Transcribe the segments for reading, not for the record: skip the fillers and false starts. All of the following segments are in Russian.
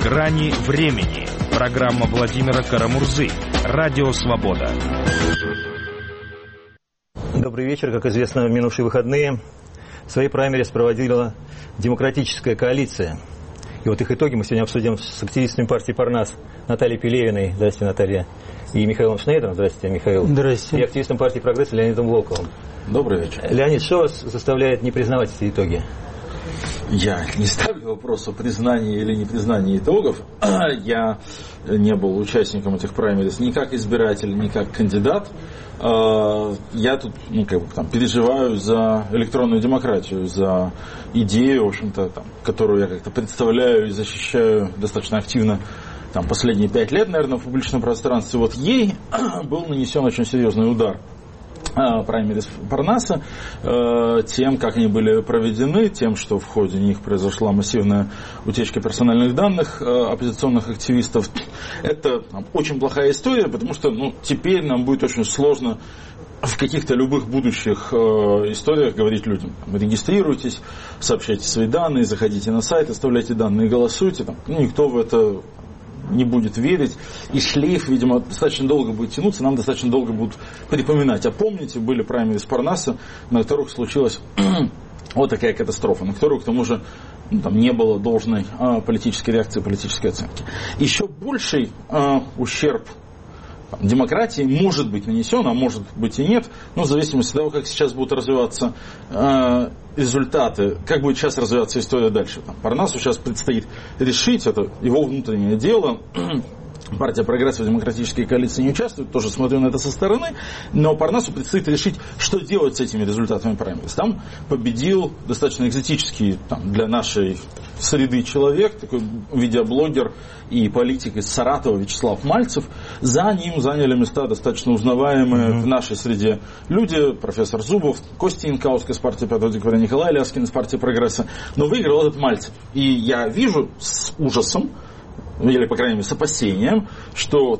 «Грани времени». Программа Владимира Карамурзы. Радио «Свобода». Добрый вечер. Как известно, в минувшие выходные свои праймерис проводила демократическая коалиция. И вот их итоги мы сегодня обсудим с активистами партии «Парнас» Натальей Пелевиной. Здравствуйте, Наталья. И Михаилом Шнейдером. Здравствуйте, Михаил. Здравствуйте. И активистом партии «Прогресс» Леонидом Волковым. Добрый вечер. Леонид, что вас заставляет не признавать эти итоги? Я не ставлю вопрос о признании или непризнании итогов. Я не был участником этих праймерис ни как избиратель, ни как кандидат. Я тут переживаю за электронную демократию, за идею, в общем-то, которую я как-то представляю и защищаю достаточно активно последние 5 лет, наверное, в публичном пространстве. Вот ей был нанесен очень серьезный удар. Праймерис Парнаса, тем, как они были проведены, тем, что в ходе них произошла массивная утечка персональных данных оппозиционных активистов. Это очень плохая история, потому что теперь нам будет очень сложно в каких-то любых будущих историях говорить людям: регистрируйтесь, сообщайте свои данные, заходите на сайт, оставляйте данные, голосуйте. Никто в это не будет верить, и шлейф, видимо, достаточно долго будет тянуться, нам достаточно долго будут припоминать. А помните, были праймерис Парнаса, на которых случилась вот такая катастрофа, на которую, к тому же, не было должной политической реакции, политической оценки. Еще больший ущерб демократии может быть нанесен, а может быть и нет, в зависимости от того, как сейчас будут развиваться результаты, как будет сейчас развиваться история дальше. Парнасу сейчас предстоит решить, это его внутреннее дело. Партия «Прогресс» в демократической коалиции не участвует, тоже смотрю на это со стороны, но Парнасу предстоит решить, что делать с этими результатами праймерис. Там победил достаточно экзотический для нашей среды человек, такой видеоблогер и политик из Саратова Вячеслав Мальцев. За ним заняли места достаточно узнаваемые в нашей среде люди: профессор Зубов, Костя Янкаускас из партии 5 декабря, Николай Ляскин из партии «Прогресса». Но выиграл этот Мальцев. И я вижу с ужасом, или, по крайней мере, с опасением, что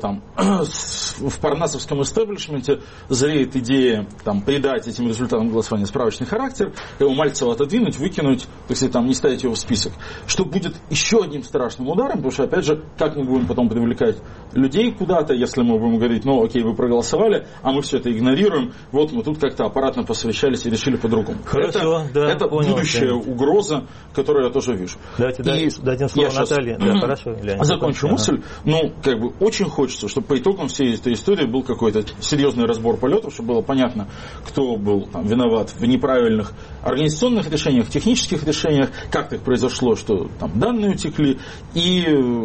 в парнасовском истеблишменте зреет идея придать этим результатам голосования справочный характер, его Мальцева отодвинуть, выкинуть, если не ставить его в список. Что будет еще одним страшным ударом, потому что, опять же, как мы будем потом привлекать людей куда-то, если мы будем говорить: окей, вы проголосовали, а мы все это игнорируем, вот мы тут как-то аппаратно посовещались и решили по-другому. Хорошо, это будущая угроза, которую я тоже вижу. Давайте дадим слово Наталье. Хорошо, Леонид. Закончу мысль. Очень хочется, чтобы по итогам всей этой истории был какой-то серьезный разбор полетов, чтобы было понятно, кто был виноват в неправильных организационных решениях, технических решениях, как так произошло, что данные утекли, и,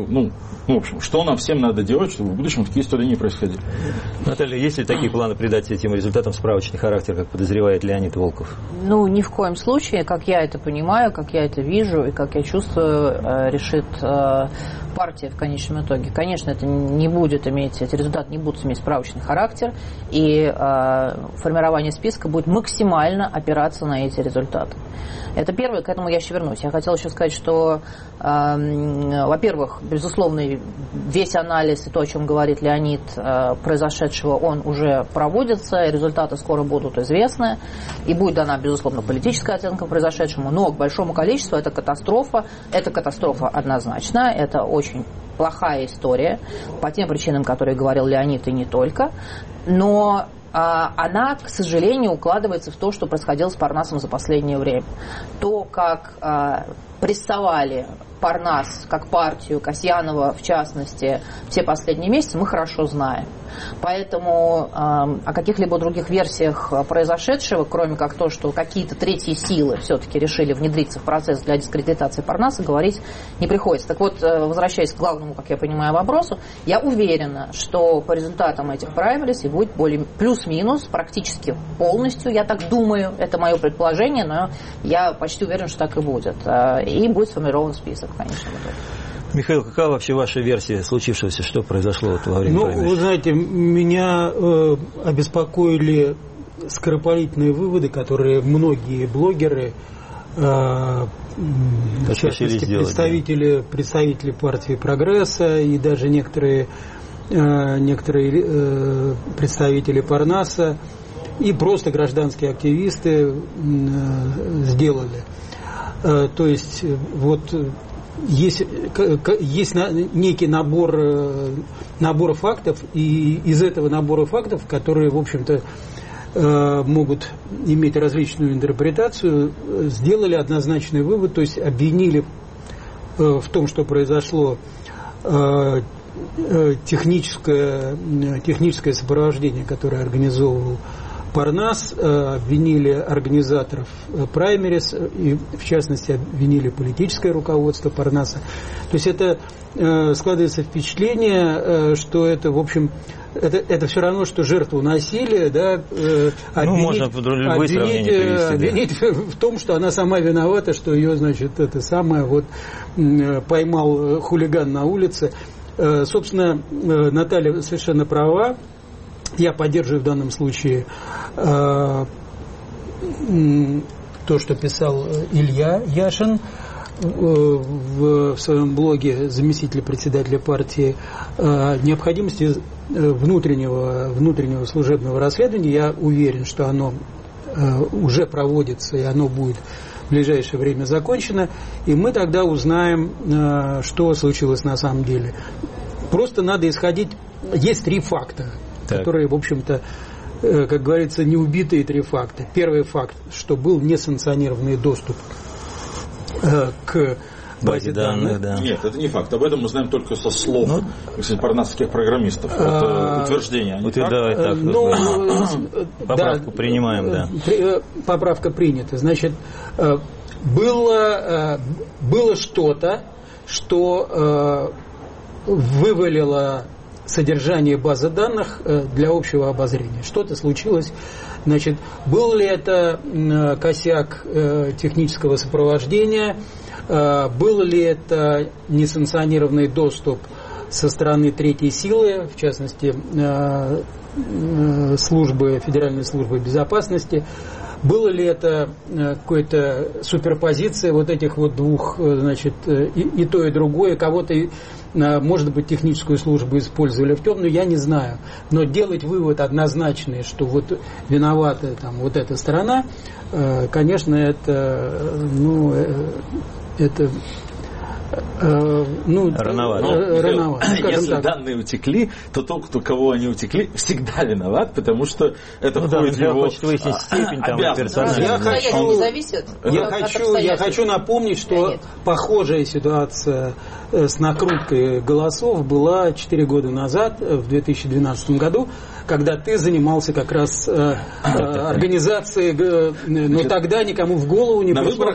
в общем, что нам всем надо делать, чтобы в будущем такие истории не происходили. Наталья, есть ли такие планы придать этим результатам справочный характер, как подозревает Леонид Волков? Ни в коем случае, как я это понимаю, как я это вижу и как я чувствую, решит партия в конечном итоге. Конечно, это не будет иметь, эти результаты не будут иметь справочный характер, и формирование списка будет максимально опираться на эти результаты. Это первое, к этому я еще вернусь. Я хотела еще сказать, что, во-первых, безусловно, весь анализ и то, о чем говорит Леонид, произошедшего, он уже проводится, результаты скоро будут известны, и будет дана, безусловно, политическая оценка произошедшему, но к большому количеству это катастрофа однозначно, это очень плохая история, по тем причинам, которые говорил Леонид, и не только, но она, к сожалению, укладывается в то, что происходило с Парнасом за последнее время. То, как прессовали Парнас как партию, Касьянова в частности, все последние месяцы, мы хорошо знаем. Поэтому о каких-либо других версиях произошедшего, кроме как то, что какие-то третьи силы все-таки решили внедриться в процесс для дискредитации Парнаса, говорить не приходится. Так вот, возвращаясь к главному, как я понимаю, вопросу, я уверена, что по результатам этих праймерис будет плюс-минус практически полностью, я так думаю, это мое предположение, но я почти уверена, что так и будет. И будет сформирован список, конечно. Михаил, какая вообще ваша версия случившегося, что произошло во время праймерис? Вы знаете, меня обеспокоили скоропалительные выводы, которые многие блогеры, в частности, представители партии «Прогресса» и даже некоторые представители Парнаса и просто гражданские активисты сделали. То есть, вот есть некий набор фактов, и из этого набора фактов, которые, в общем-то, могут иметь различную интерпретацию, сделали однозначный вывод, то есть обвинили в том, что произошло техническое сопровождение, которое организовывал Парнас, обвинили организаторов праймерис, и в частности обвинили политическое руководство Парнаса. То есть это складывается впечатление, что это, в общем, это все равно, что жертву насилия, да, обвинить в том, что она сама виновата, что ее, значит, это самое вот поймал хулиган на улице. Собственно, Наталья совершенно права. Я поддерживаю в данном случае то, что писал Илья Яшин в своем блоге, заместитель председателя партии, необходимости внутреннего служебного расследования. Я уверен, что оно уже проводится, и оно будет в ближайшее время закончено, и мы тогда узнаем, что случилось на самом деле. Просто надо исходить... Есть 3 факта, которые, в общем-то, как говорится, неубитые 3 факта. Первый факт, что был несанкционированный доступ к базе данных. Да. Нет, это не факт. Об этом мы знаем только со слов парнасских программистов. Это утверждение. Поправку принимаем, да. Поправка принята. Значит, было что-то, что вывалило содержание базы данных для общего обозрения. Что-то случилось. Значит, был ли это косяк технического сопровождения, был ли это несанкционированный доступ со стороны третьей силы, в частности, Федеральной службы безопасности, было ли это какая-то суперпозиция вот этих вот 2, значит, и то, и другое, кого-то, может быть, техническую службу использовали в темную, я не знаю. Но делать вывод однозначный, что вот виновата там вот эта сторона, конечно, это рановато. Если данные утекли, то тот, кого они утекли, всегда виноват, потому что это входит в его обязанность. Я хочу напомнить, что похожая ситуация с накруткой голосов была 4 года назад, в 2012 году, когда ты занимался как раз организацией, но тогда никому в голову не пришло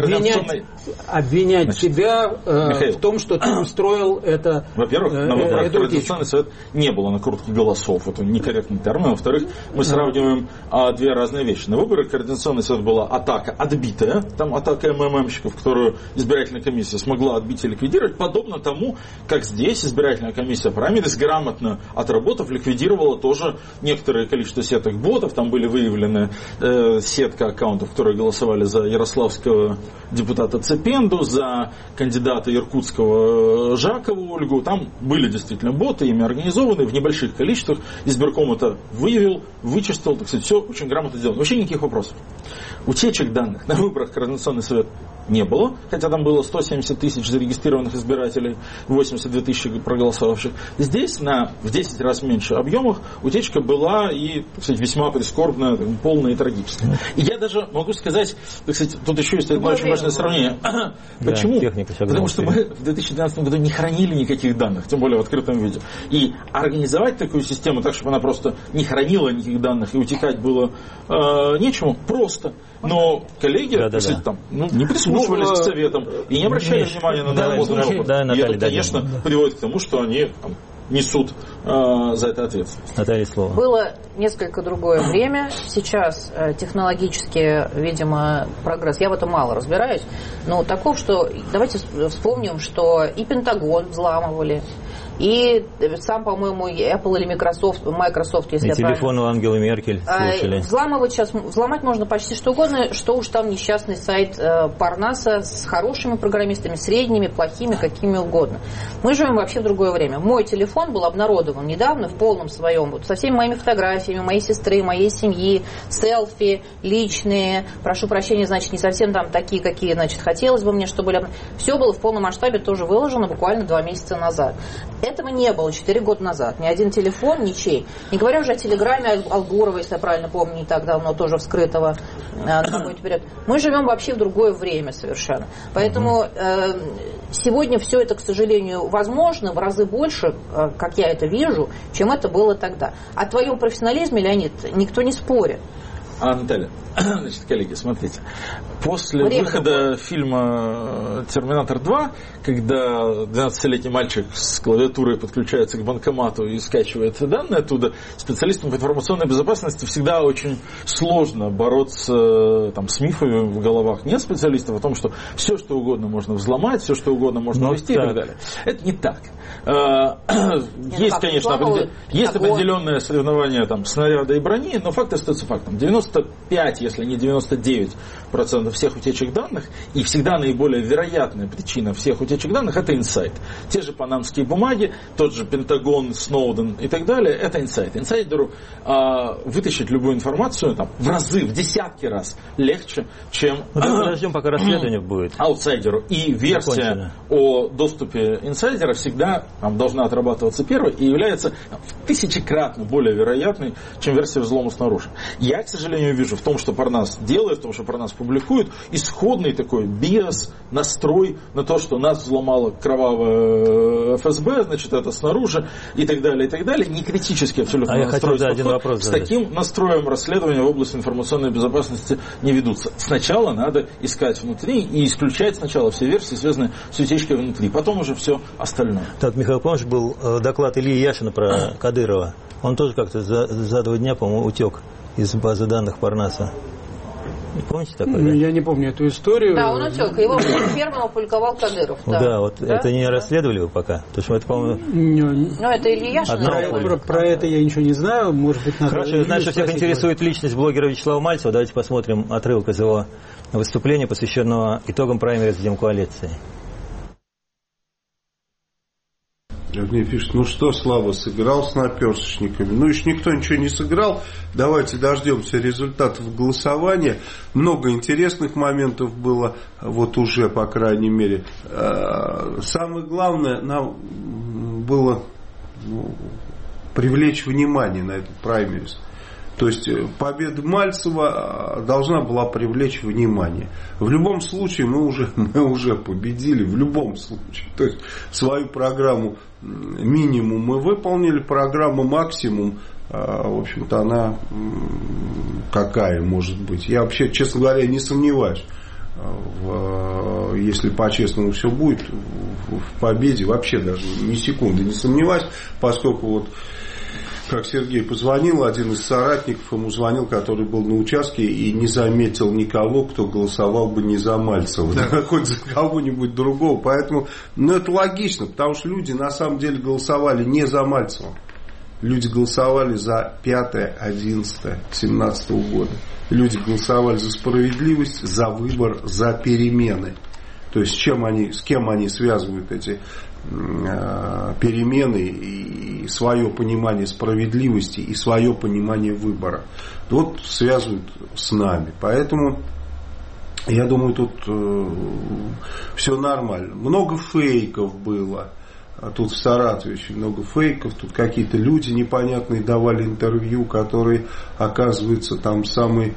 обвинять тебя в том, что ты устроил это. Во-первых, на выборах Координационный совет не было накрутки голосов. Это некорректный термин. Во-вторых, мы сравниваем 2 разные вещи. На выборах Координационный совет была атака отбитая, там атака МММщиков, которую избирательная комиссия смогла отбить и ликвидировать, подобно тому, как здесь избирательная комиссия праймерис, грамотно отработав, ликвидировала тоже некоторое количество сеток ботов. Там были выявлены сетка аккаунтов, которые голосовали за ярославского депутата Цепенду, за кандидата иркутского Жакову Ольгу. Там были действительно боты, ими организованы в небольших количествах. Избирком это выявил, вычистил, так сказать, все очень грамотно сделано. Вообще никаких вопросов. Утечек данных на выборах Координационный совет не было, хотя там было 170 тысяч зарегистрированных избирателей, 82 тысячи проголосовавших. Здесь в 10 раз меньше объемах утечка была и, так сказать, весьма прискорбная, полная и трагическая. И я даже могу сказать, так сказать, тут еще есть одно очень важное сравнение. Почему? Потому что мы в 2012 году не хранили никаких данных, тем более в открытом виде. И организовать такую систему так, чтобы она просто не хранила никаких данных и утекать было нечему, просто. Но коллеги, кстати, там, не прислушивались к советам и не обращали внимания на работу. И это, конечно, приводит к тому, что они несут за это ответственность. Наталья, слово. Было несколько другое время. Сейчас технологически, видимо, прогресс. Я в этом мало разбираюсь. Но таков, что давайте вспомним, что и Пентагон взламывали, и сам, по-моему, Apple или Microsoft, если и телефон у Ангелы Меркель слушали. Взломать можно почти что угодно, что уж там несчастный сайт Парнаса с хорошими программистами, средними, плохими, какими угодно. Мы живем вообще в другое время. Мой телефон был обнародован недавно в полном своем, со всеми моими фотографиями, фотографиями моей сестры, моей семьи, селфи личные, прошу прощения, значит, не совсем там такие, какие, значит, хотелось бы мне, чтобы были. Все было в полном масштабе тоже выложено буквально 2 месяца назад. Этого не было 4 года назад. Ни один телефон, ничей. Не говоря уже о телеграме Алгурова, если я правильно помню, не так давно, тоже вскрытого на какой-то период. Мы живем вообще в другое время совершенно. Поэтому сегодня все это, к сожалению, возможно в разы больше, как я это вижу, чем это было тогда. О твоем профессионализме, Леонид, никто не спорит. Наталья, значит, коллеги, смотрите. После выхода фильма «Терминатор 2», когда 12-летний мальчик с клавиатурой подключается к банкомату и скачивает данные оттуда, специалистам по информационной безопасности всегда очень сложно бороться там, с мифами в головах нет специалистов о том, что все, что угодно можно взломать, все, что угодно можно ввести и так далее. Это не так. Есть, конечно, есть определенное соревнование там, снаряда и брони, но факт остается фактом. 95, если не 99% всех утечек данных, и всегда наиболее вероятная причина всех утечек данных – это инсайт. Те же панамские бумаги, тот же Пентагон, Сноуден и так далее – это инсайт. Инсайдеру вытащить любую информацию там, в разы, в десятки раз легче, чем подождем, пока расследование будет. Аутсайдеру. И версия о доступе инсайдера всегда там, должна отрабатываться первой и является в 1000-кратно более вероятной, чем версия взлома снаружи. Я, к сожалению, вижу в том, что Парнас делает, в том, что Парнас публикует, исходный такой биас, настрой на то, что нас взломало кровавое ФСБ, значит, это снаружи, и так далее, не критически абсолютно настрой. С таким настроем расследования в области информационной безопасности не ведутся. Сначала надо искать внутри и исключать сначала все версии, связанные с утечкой внутри, потом уже все остальное. Так, Михаил, помнишь, был доклад Ильи Яшина про Кадырова? Он тоже как-то за 2 дня, по-моему, утек из базы данных Парнаса. Помните такое? Да? Я не помню эту историю. Да, он утек. Его первым опубликовал Кадыров. Да, вот да? Это не расследовали вы пока? Потому что это, по-моему... Ну, это Илья Яшин. Про это я ничего не знаю. Может быть, надо... Хорошо, я знаю, что всех интересует личность блогера Вячеслава Мальцева. Давайте посмотрим отрывок из его выступления, посвященного итогам праймериз Демкоалиции. Мне пишут, ну что, Слава, сыграл с наперсточниками? Ну, еще никто ничего не сыграл. Давайте дождемся результатов голосования. Много интересных моментов было, вот уже, по крайней мере. Самое главное, нам было привлечь внимание на этот праймериз. То есть победа Мальцева должна была привлечь внимание. В любом случае мы уже победили, в любом случае. То есть свою программу минимум мы выполнили, программу максимум, в общем-то, она какая может быть. Я вообще, честно говоря, не сомневаюсь, если по-честному все будет, в победе вообще даже ни секунды не сомневаюсь, поскольку вот как Сергей позвонил, один из соратников ему звонил, который был на участке и не заметил никого, кто голосовал бы не за Мальцева, да, хоть за кого-нибудь другого. Поэтому, это логично, потому что люди на самом деле голосовали не за Мальцева. Люди голосовали за 5-11-17 года. Люди голосовали за справедливость, за выбор, за перемены. То есть с кем они связывают эти перемены и свое понимание справедливости и свое понимание выбора. Вот связывают с нами. Поэтому я думаю, тут все нормально. Много фейков было. Тут в Саратове очень много фейков. Тут какие-то люди непонятные давали интервью, которые, оказывается, там самые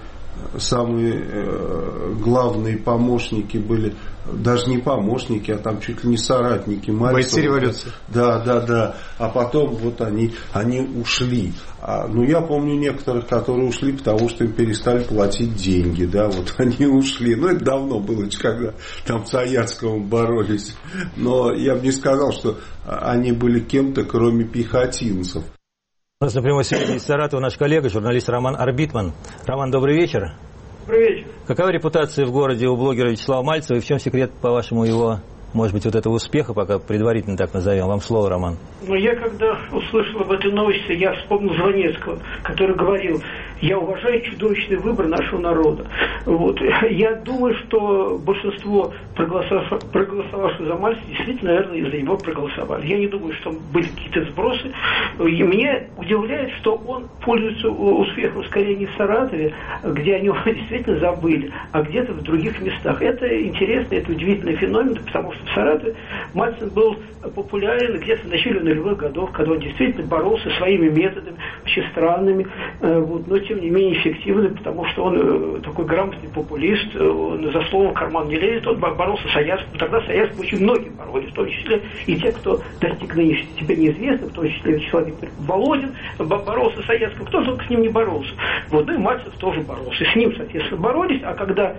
главные помощники были, даже не помощники, а там чуть ли не соратники Мальцева. Бойцы революции. Да. А потом вот они ушли. Я помню некоторых, которые ушли, потому что им перестали платить деньги. Да, вот они ушли. Это давно было, когда там с Аяцковым боролись. Но я бы не сказал, что они были кем-то, кроме пехотинцев. У нас на прямой связи из Саратова наш коллега, журналист Роман Арбитман. Роман, добрый вечер. Добрый вечер. Какова репутация в городе у блогера Вячеслава Мальцева и в чем секрет, по-вашему, его, может быть, вот этого успеха, пока предварительно так назовем? Вам слово, Роман. Я когда услышал об этой новости, я вспомнил Звонецкого, который говорил: Я уважаю чудовищный выбор нашего народа. Вот. Я думаю, что большинство проголосовавших за Мальцева действительно, наверное, за него проголосовали. Я не думаю, что были какие-то сбросы. И мне удивляет, что он пользуется успехом скорее не в Саратове, где о нем действительно забыли, а где-то в других местах. Это интересно, это удивительный феномен, потому что в Саратове Мальцев был популярен где-то в начале нулевых годов, когда он действительно боролся своими методами, вообще странными, вот, но тем не менее эффективным, потому что он такой грамотный популист, он за словом в карман не лезет, он боролся с Аязовым. Тогда с Аязовым очень многие боролись, в том числе и те, кто достиг нынешнего, теперь неизвестно, в том числе Вячеслав Викторович Володин боролся с Аязовым, кто только с ним не боролся. Вот, ну и Мальцев тоже боролся. С ним, соответственно, боролись, а когда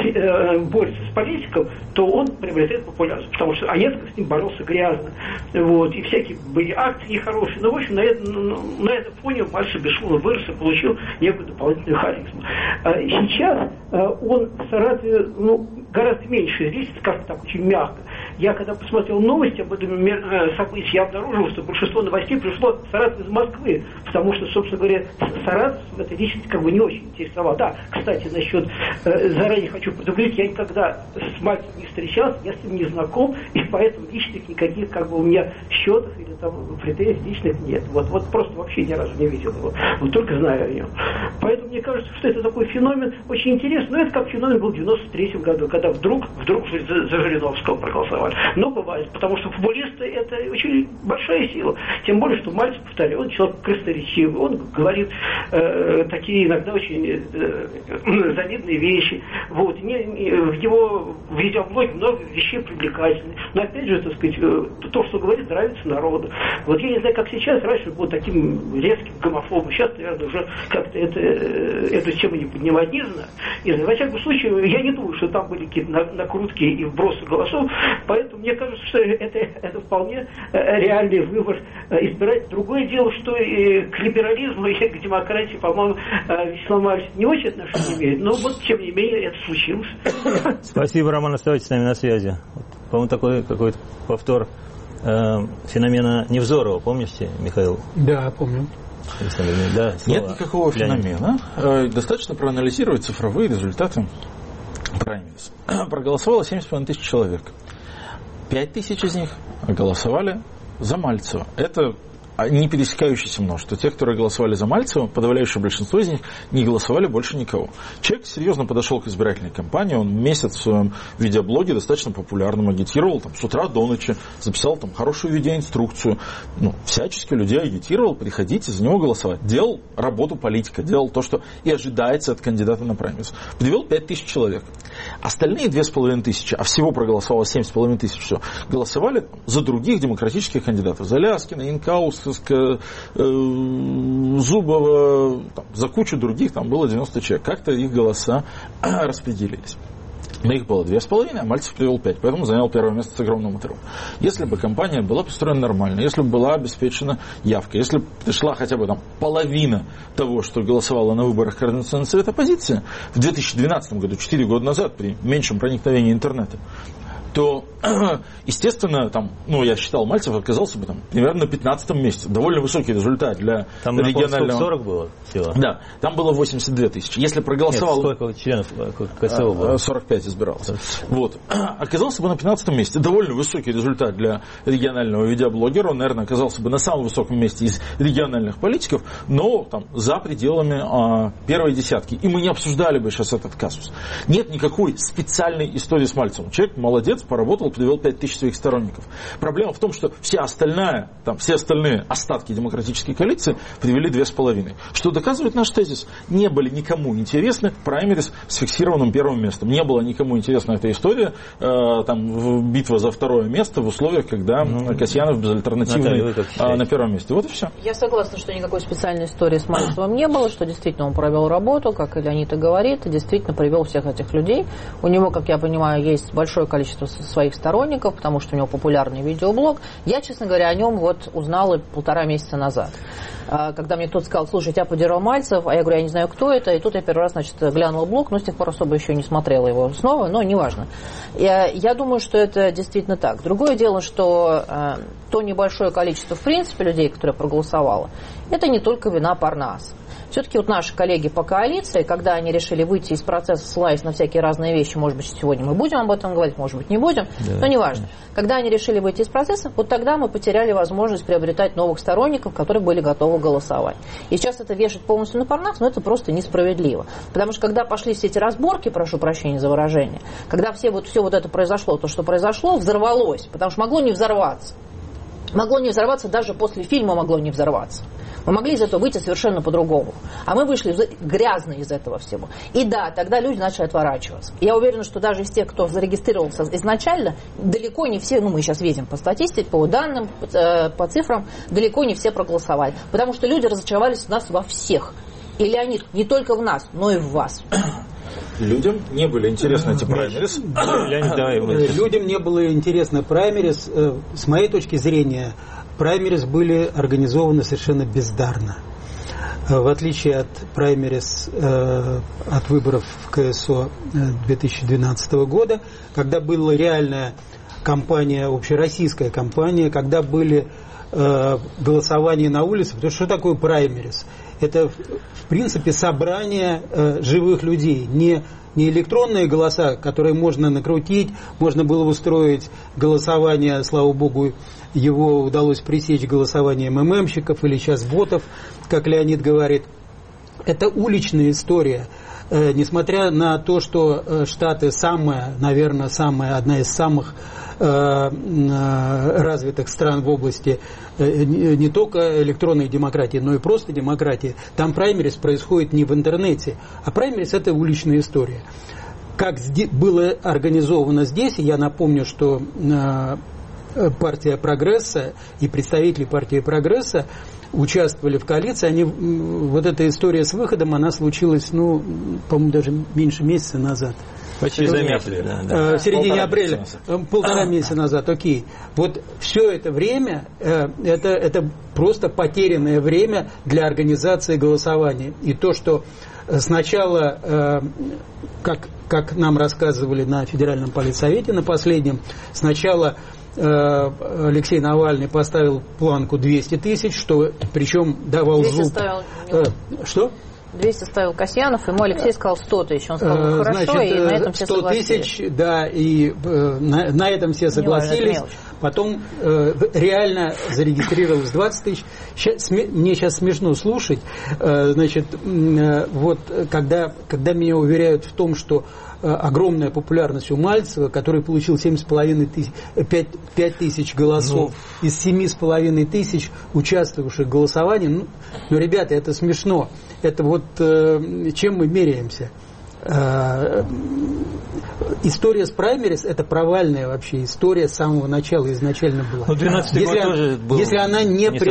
борется с политиком, то он приобретает популярность, потому что Аязов с ним боролся грязно. Вот, и всякие были акции нехорошие. Но, в общем, на этом фоне Мальцев бесшумно вырос и получил некую дополнительную харизму. Сейчас он в Саратове гораздо меньше известен, скажем так, очень мягко. Я когда посмотрел новости об этом событии, я обнаружил, что большинство новостей пришло в Саратов из Москвы, потому что, собственно говоря, Саратов в этой личности как бы не очень интересовал. Да, кстати, насчет, заранее хочу предупредить, я никогда с Мальцевым не встречался, я с ним не знаком, и поэтому личных никаких как бы у меня счетов или там претензий личных нет. Вот просто вообще ни разу не видел его. Вот только знаю о нем. Поэтому мне кажется, что это такой феномен очень интересный. Но это как феномен был в 93-м году, когда вдруг за Жириновского проголосовали. Но бывает, потому что популисты это очень большая сила. Тем более, что Мальцев, повторяю, он человек красноречивый, он говорит такие иногда очень завидные вещи. Вот. В его видеоблоге много вещей привлекательных. Но опять же, так сказать, то, что говорит, нравится народу. Вот я не знаю, как сейчас, раньше был таким резким гомофобом. Сейчас, наверное, уже как-то эту тему не поднимать, не знаю. Во всяком случае, я не думаю, что там были какие-то накрутки и вбросы голосов. Поэтому мне кажется, что это вполне реальный выбор избирать. Другое дело, что и к либерализму и к демократии, по-моему, Вячеслав Маркович не очень отношения имеет. Но вот, тем не менее, это случилось. Спасибо, Роман, оставайтесь с нами на связи. По-моему, такой какой-то повтор феномена Невзорова, помните, Михаил? Да, помню. Да, нет никакого феномена. Достаточно проанализировать цифровые результаты праймерис. Проголосовало 7,5 тысяч человек. 5 тысяч из них голосовали за Мальцева. Это не пересекающееся множество. Те, которые голосовали за Мальцева, подавляющее большинство из них не голосовали больше никого. Человек серьезно подошел к избирательной кампании, он месяц в своем видеоблоге достаточно популярным агитировал, там, с утра до ночи, записал там хорошую видеоинструкцию, всячески людей агитировал, приходите за него голосовать. Делал работу политика, делал то, что и ожидается от кандидата на праймерис. Подвел 5 тысяч человек. Остальные 2,5 тысячи, а всего проголосовало 7,5 тысяч, все, голосовали за других демократических кандидатов. За Ляскина, Инкаус, Зубова, за кучу других, там было 90 человек. Как-то их голоса распределились. Но их было 2,5, а Мальцев привел 5, поэтому занял первое место с огромным отрывом. Если бы компания была построена нормально, если бы была обеспечена явка, если бы пришла хотя бы половина того, что голосовало на выборах Координационный совет оппозиции в 2012 году, 4 года назад, при меньшем проникновении интернета, то, естественно, я считал, Мальцев оказался бы примерно на 15 месте. Довольно высокий результат для там регионального... 40 было всего. Да, там было 82 тысячи. Если проголосовал... Нет, сколько членов КСО было? 45 избирался. Вот. Оказался бы на 15 месте. Довольно высокий результат для регионального видеоблогера. Он, наверное, оказался бы на самом высоком месте из региональных политиков, но за пределами первой десятки. И мы не обсуждали бы сейчас этот казус. Нет никакой специальной истории с Мальцевым. Человек молодец, поработал, привел 5 тысяч своих сторонников. Проблема в том, что все остальные остатки демократической коалиции привели 2,5. Что доказывает наш тезис. Не были никому интересны праймерис с фиксированным первым местом. Не было никому интересна эта история, битва за второе место в условиях, когда Касьянов безальтернативный на первом месте. Вот и все. Я согласна, что никакой специальной истории с Мальцевым не было, что действительно он провел работу, как и Леонид и говорит, и действительно привел всех этих людей. У него, как я понимаю, есть большое количество своих сторонников, потому что у него популярный видеоблог. Я, честно говоря, о нем вот узнала 1,5 месяца назад. Когда мне кто-то сказал, слушай, тебя поддержал Мальцев, а я говорю, я не знаю, кто это, и тут я первый раз, значит, глянула блог, но с тех пор особо еще не смотрела его снова, но неважно. Я думаю, что это действительно так. Другое дело, что то небольшое количество, в принципе, людей, которые проголосовало, это не только вина Парнаса. Все-таки вот наши коллеги по коалиции, когда они решили выйти из процесса, ссылаясь на всякие разные вещи, может быть, сегодня мы будем об этом говорить, может быть, не будем, но неважно. Когда они решили выйти из процесса, вот тогда мы потеряли возможность приобретать новых сторонников, которые были готовы голосовать. И сейчас это вешать полностью на Парнас, но это просто несправедливо. Потому что когда пошли все эти разборки, прошу прощения за выражение, когда все вот это произошло, то, что произошло, взорвалось, потому что могло не взорваться. Могло не взорваться, даже после фильма могло не взорваться. Мы могли из этого выйти совершенно по-другому. А мы вышли грязно из этого всего. И да, тогда люди начали отворачиваться. Я уверена, что даже из тех, кто зарегистрировался изначально, далеко не все, мы сейчас видим по статистике, по данным, по цифрам, далеко не все проголосовали. Потому что люди разочаровались в нас во всех. И, Леонид, не только в нас, но и в вас. Людям не были интересны эти праймерис. Людям не было интересно праймерис. С моей точки зрения, праймерис были организованы совершенно бездарно. В отличие от праймерис, от выборов в КСО 2012 года, когда была реальная кампания, общероссийская кампания, когда были голосования на улице. Потому что такое праймерис? Это, в принципе, собрание живых людей, не электронные голоса, которые можно накрутить, можно было устроить голосование, слава богу, его удалось пресечь голосование МММщиков или сейчас ботов, как Леонид говорит. Это уличная история. Несмотря на то, что Штаты одна из самых развитых стран в области не только электронной демократии, но и просто демократии, там праймерис происходит не в интернете, а праймерис — это уличная история. Как было организовано здесь, я напомню, что партия Прогресса и представители партии Прогресса участвовали в коалиции. Вот эта история с выходом, она случилась, по-моему, даже меньше месяца назад. Почти заметили, в середине апреля, 1,5 месяца назад, окей. Вот все это время, это просто потерянное время для организации голосования. И то, что сначала, как нам рассказывали на Федеральном политсовете, на последнем, сначала Алексей Навальный поставил планку 200 тысяч, что причем давал зуб. Что? 200 ставил Касьянов, ему Алексей сказал 100 тысяч. Он сказал, хорошо, и на этом все 100 тысяч, да, и на этом все согласились. Потом реально зарегистрировалось 20 тысяч. Мне сейчас смешно слушать. Значит, вот когда меня уверяют в том, что огромная популярность у Мальцева, который получил 5 тысяч голосов из 7,5 тысяч участвовавших в голосовании. Ну, ребята, это смешно. Это вот чем мы меряемся? История с праймерис — это провальная вообще история с самого начала, изначально была. Но 12-й год тоже был если она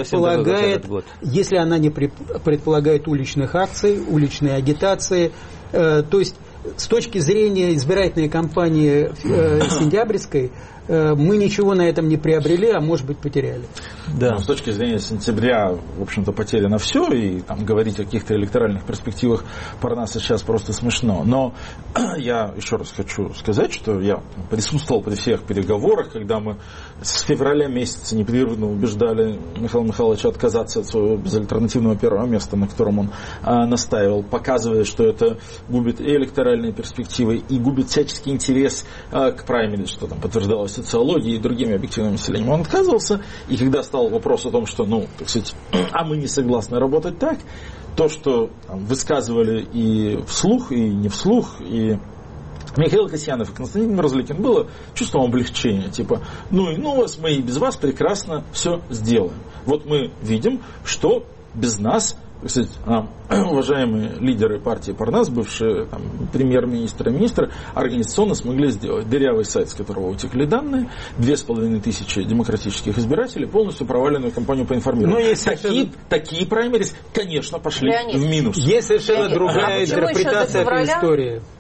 не предполагает уличных акций, уличной агитации, то есть с точки зрения избирательной кампании сентябрьской, мы ничего на этом не приобрели, а может быть потеряли. Да. С точки зрения сентября, в общем-то, потеряно все, и там говорить о каких-то электоральных перспективах Парнаса сейчас просто смешно. Но я еще раз хочу сказать, что я присутствовал при всех переговорах, когда мы с февраля месяца непрерывно убеждали Михаила Михайловича отказаться от своего безальтернативного первого места, на котором он настаивал, показывая, что это губит и электоральные перспективы, и губит всяческий интерес к праймерис, что там подтверждалось социологией и другими объективными исследованиями. Он отказывался, и когда стал вопрос о том, что, так сказать, а мы не согласны работать так, то, что там высказывали и вслух, и не вслух, и Михаил Касьянов и Константин Мерзликин, было чувством облегчения, типа, мы и без вас прекрасно все сделаем. Вот мы видим, что без нас, кстати, уважаемые лидеры партии Парнас, бывшие премьер-министры и министры, организационно смогли сделать дырявый сайт, с которого утекли данные, 2500 демократических избирателей, полностью проваленную кампанию по информированию. Такие праймерис, конечно, пошли в минус. Есть совершенно другая интерпретация этой истории.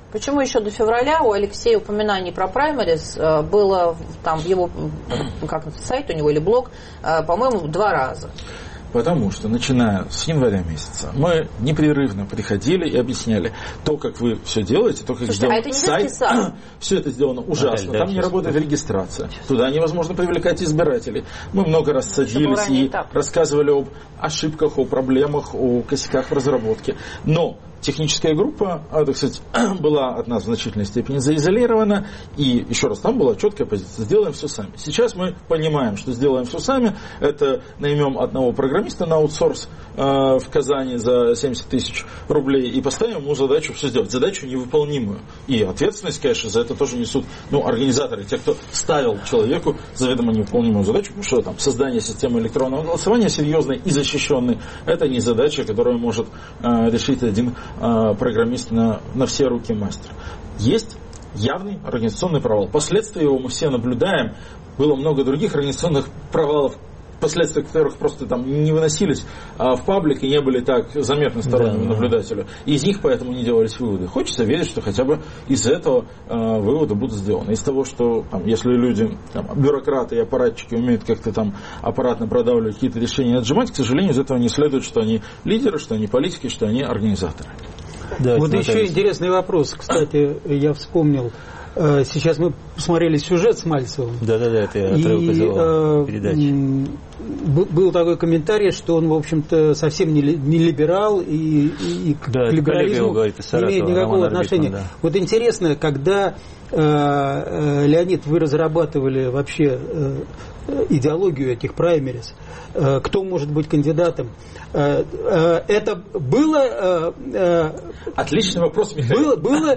Почему еще до февраля у Алексея упоминаний про праймерис было там в его сайт у него или блог, по-моему, 2 раза? Потому что, начиная с января месяца, мы непрерывно приходили и объясняли то, как вы все делаете, то, как сделан сайт. Все это сделано ужасно. Там не работает регистрация. Туда невозможно привлекать избирателей. Мы много раз садились и рассказывали об ошибках, о проблемах, о косяках в разработке. Но техническая группа, так сказать, была от нас в значительной степени заизолирована, и еще раз, там была четкая позиция: сделаем все сами. Сейчас мы понимаем, что сделаем все сами. Это наймем одного программиста на аутсорс в Казани за 70 тысяч рублей и поставим ему задачу все сделать. Задачу невыполнимую. И ответственность, конечно, за это тоже несут организаторы, те, кто ставил человеку заведомо невыполнимую задачу, потому что там создание системы электронного голосования серьезной и защищенной, это не задача, которую может решить один программист на все руки мастер. Есть явный организационный провал. Последствия его мы все наблюдаем. Было много других организационных провалов, последствия которых просто там не выносились в паблик и не были так заметны стороннему наблюдателю. И из них поэтому не делались выводы. Хочется верить, что хотя бы из этого выводы будут сделаны. Из того, что если люди, бюрократы и аппаратчики умеют как-то там аппаратно продавливать какие-то решения и отжимать, к сожалению, из этого не следует, что они лидеры, что они политики, что они организаторы. Да, вот еще интересный вопрос, кстати, я вспомнил. Сейчас мы посмотрели сюжет с Мальцевым. Да-да-да, это отрывок из его передачи. Был такой комментарий, что он, в общем-то, совсем не либерал и к либерализму не имеет никакого отношения. Да. Вот интересно, когда, Леонид, вы разрабатывали вообще идеологию этих праймерис, кто может быть кандидатом, это было... Отличный вопрос, Михаил. Было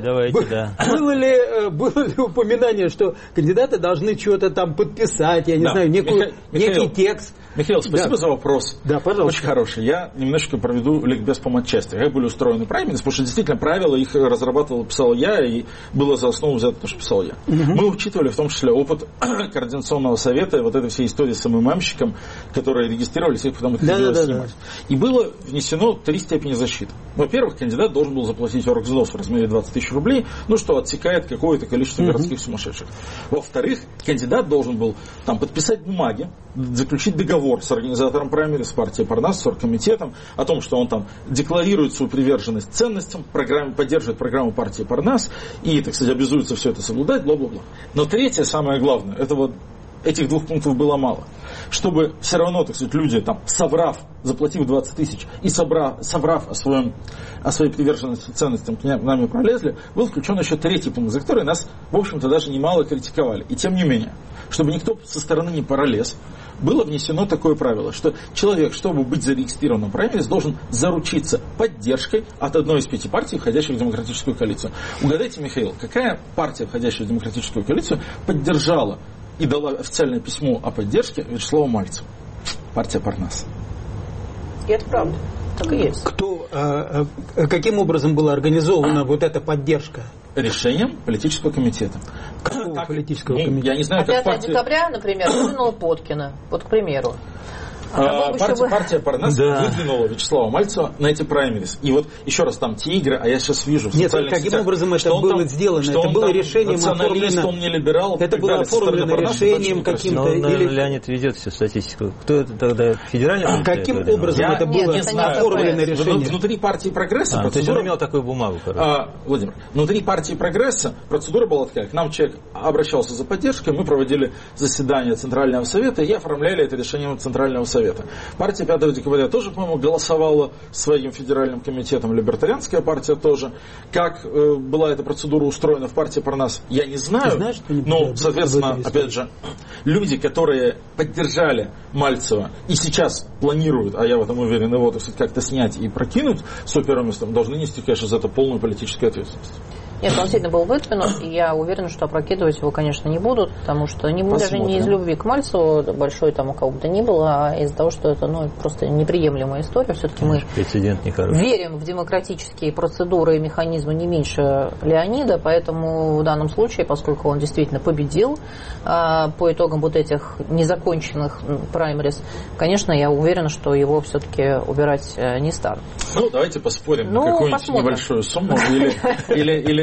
ли упоминание, что кандидаты должны что-то там подписать, я не знаю, некий текст? Михаил, спасибо за вопрос. Да, пожалуйста. Очень хороший. Я немножечко проведу ликбез по матчасти. Как были устроены праймерис, потому что действительно правила их разрабатывал, писал я, и было за основу взято то, что писал я. Мы учитывали в том числе опыт координационного совета и вот этой всей истории с МММщиком, которые регистрировались, их потом приходилось снимать. И было внесено 3 степени защиты. Во-первых, кандидат должен был заплатить оргвзнос в размере 20 тысяч рублей, что отсекает какое-то количество городских сумасшедших. Во-вторых, кандидат должен был подписать бумаги, заключить договор с организатором праймерис, с партией Парнас, с оргкомитетом, о том, что он там декларирует свою приверженность ценностям, поддерживает программу партии Парнас и, так сказать, обязуется все это соблюдать, бла-бла-бла. Но третье, самое главное, это вот этих 2 пунктов было мало. Чтобы все равно, так сказать, люди, соврав, заплатив 20 тысяч и соврав о своей приверженности ценностям к нами пролезли, был включен еще 3-й пункт, за который нас, в общем-то, даже немало критиковали. И тем не менее, чтобы никто со стороны не пролез, было внесено такое правило, что человек, чтобы быть зарегистрированным в праймерис, должен заручиться поддержкой от одной из 5 партий, входящих в демократическую коалицию. Угадайте, Михаил, какая партия, входящая в демократическую коалицию, поддержала и дала официальное письмо о поддержке Вячеславу Мальцеву? Партия Парнас. И это правда. Так и есть. Каким образом была организована вот эта поддержка? Решением политического комитета. Какого политического комитета? Я не знаю, 5 декабря, например, выдвинула Поткина. Вот, к примеру. Партия Парнас выдвинула Вячеслава Мальцева на эти праймерис. И вот еще раз, там те игры, а я сейчас вижу в социальных сетях, каким образом это было сделано? Это было решением оформлено. Он не либерал. Это было оформлено решением каким-то. Леонид ведет всю статистику. Кто это тогда? Федеральный? Каким образом это было оформлено решение? Внутри партии Прогресса. То есть он имел такую бумагу. Владимир, внутри партии Прогресса процедура была такая. К нам человек обращался за поддержкой, мы проводили заседание Центрального совета и оформляли это решением Центрального совета. Партия 5 декабря тоже, по-моему, голосовала своим федеральным комитетом, либертарианская партия тоже. Как была эта процедура устроена в партии Парнас, я не знаю. Но, соответственно, опять же, люди, которые поддержали Мальцева и сейчас планируют, а я в этом уверен, его как-то снять и прокинуть свое первое место, должны нести, конечно, за это полную политическую ответственность. Нет, он действительно был выдвинут, и я уверена, что опрокидывать его, конечно, не будут, потому что даже не из любви к Мальцеву большой там у кого бы то ни было, а из-за того, что это просто неприемлемая история. Все-таки мы верим в демократические процедуры и механизмы не меньше Леонида, поэтому в данном случае, поскольку он действительно победил по итогам вот этих незаконченных праймерис, конечно, я уверена, что его все-таки убирать не станут. Давайте поспорим на какую-нибудь небольшую сумму или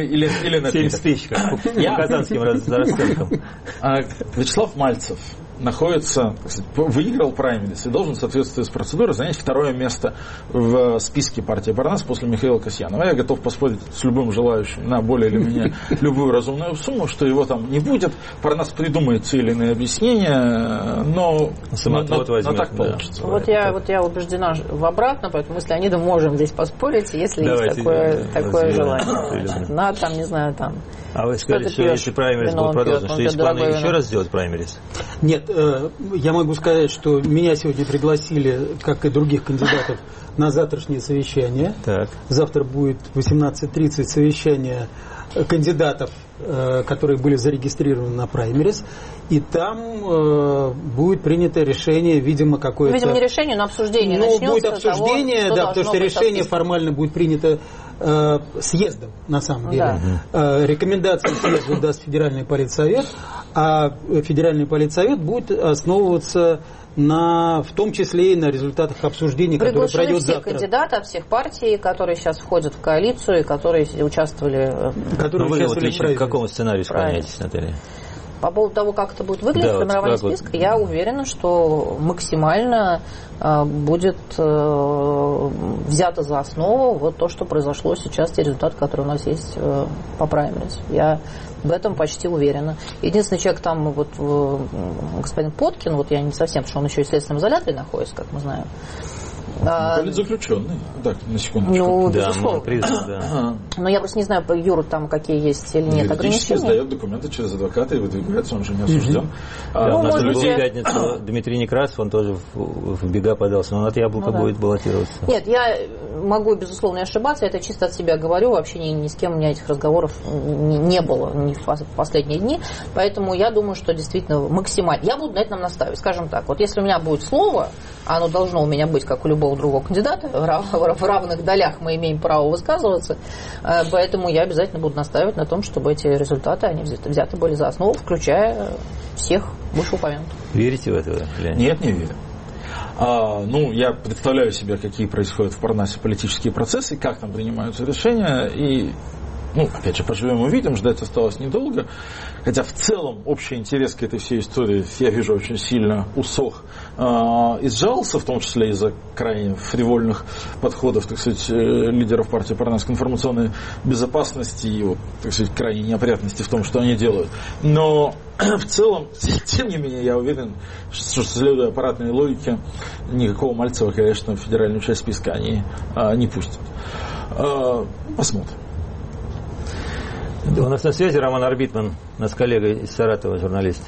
или на 70 тысяч, по казанским расценкам. Вячеслав Мальцев находится, выиграл праймерис и должен в соответствии с процедурой занять второе место в списке партии Парнас после Михаила Касьянова. Я готов поспорить с любым желающим на более или менее любую разумную сумму, что его там не будет. Парнас придумает те или иные объяснения, но так получится. Вот я убеждена в обратном, поэтому мы с Леонидом можем здесь поспорить, если есть такое желание. На там, не знаю, там. А вы сказали, что если праймерис будет продолжен, что есть планы еще раз сделать праймерис? Нет, я могу сказать, что меня сегодня пригласили, как и других кандидатов, на завтрашнее совещание. Так. Завтра будет 18:30 совещание кандидатов, которые были зарегистрированы на праймерис, и там будет принято решение, видимо, какое-то... Видимо, не решение, но обсуждение начнется. Будет обсуждение, того, да, потому что решение формально будет принято съездом, на самом деле. Да. Рекомендации съезду даст Федеральный политсовет, а Федеральный политсовет будет основываться в том числе и на результатах обсуждений, которые пройдет завтра. Все кандидаты от всех партий, которые сейчас входят в коалицию и которые участвовали в к какому сценарию склоняетесь, Наталья? По поводу того, как это будет выглядеть, формирование списка, я уверена, что максимально будет взято за основу вот то, что произошло сейчас, те результаты, которые у нас есть по праймерис. Я в этом почти уверена. Единственный человек там, вот господин Поткин, вот я не совсем, потому что он еще и в следственном изоляторе находится, как мы знаем. Политзаключенный, так, на секундочку. Ну, да, безусловно. Признан, да. Но я просто не знаю, Юра, там какие есть или нет ограничения. Сдает документы через адвоката и выдвигается, он же не осужден. У нас был в пятницу Дмитрий Некрасов, он тоже в бега подался, но он от Яблока будет баллотироваться. Нет, я могу, безусловно, ошибаться, это чисто от себя говорю, вообще ни с кем у меня этих разговоров не было ни в последние дни, поэтому я думаю, что действительно максимально. Я буду на этом настаивать, скажем так, вот если у меня будет слово, оно должно у меня быть, как у любого другого кандидата, в равных долях мы имеем право высказываться, поэтому я обязательно буду настаивать на том, чтобы эти результаты, они взяты были за основу, включая всех вышеупомянутых. Верите в это, Леонид? Нет, не верю. Я представляю себе, какие происходят в Парнасе политические процессы, как там принимаются решения, и опять же, поживем увидим, ждать осталось недолго. Хотя в целом общий интерес к этой всей истории, я вижу, очень сильно усох и сжался, в том числе из-за крайне фривольных подходов, так сказать, лидеров партии Парнас к информационной безопасности и, так сказать, крайней неопрятности в том, что они делают. Но в целом, тем не менее, я уверен, что, следуя аппаратной логике, никакого Мальцева, конечно, в федеральную часть списка они не пустят. Посмотрим. У нас на связи Роман Арбитман, наш коллега из Саратова, журналист.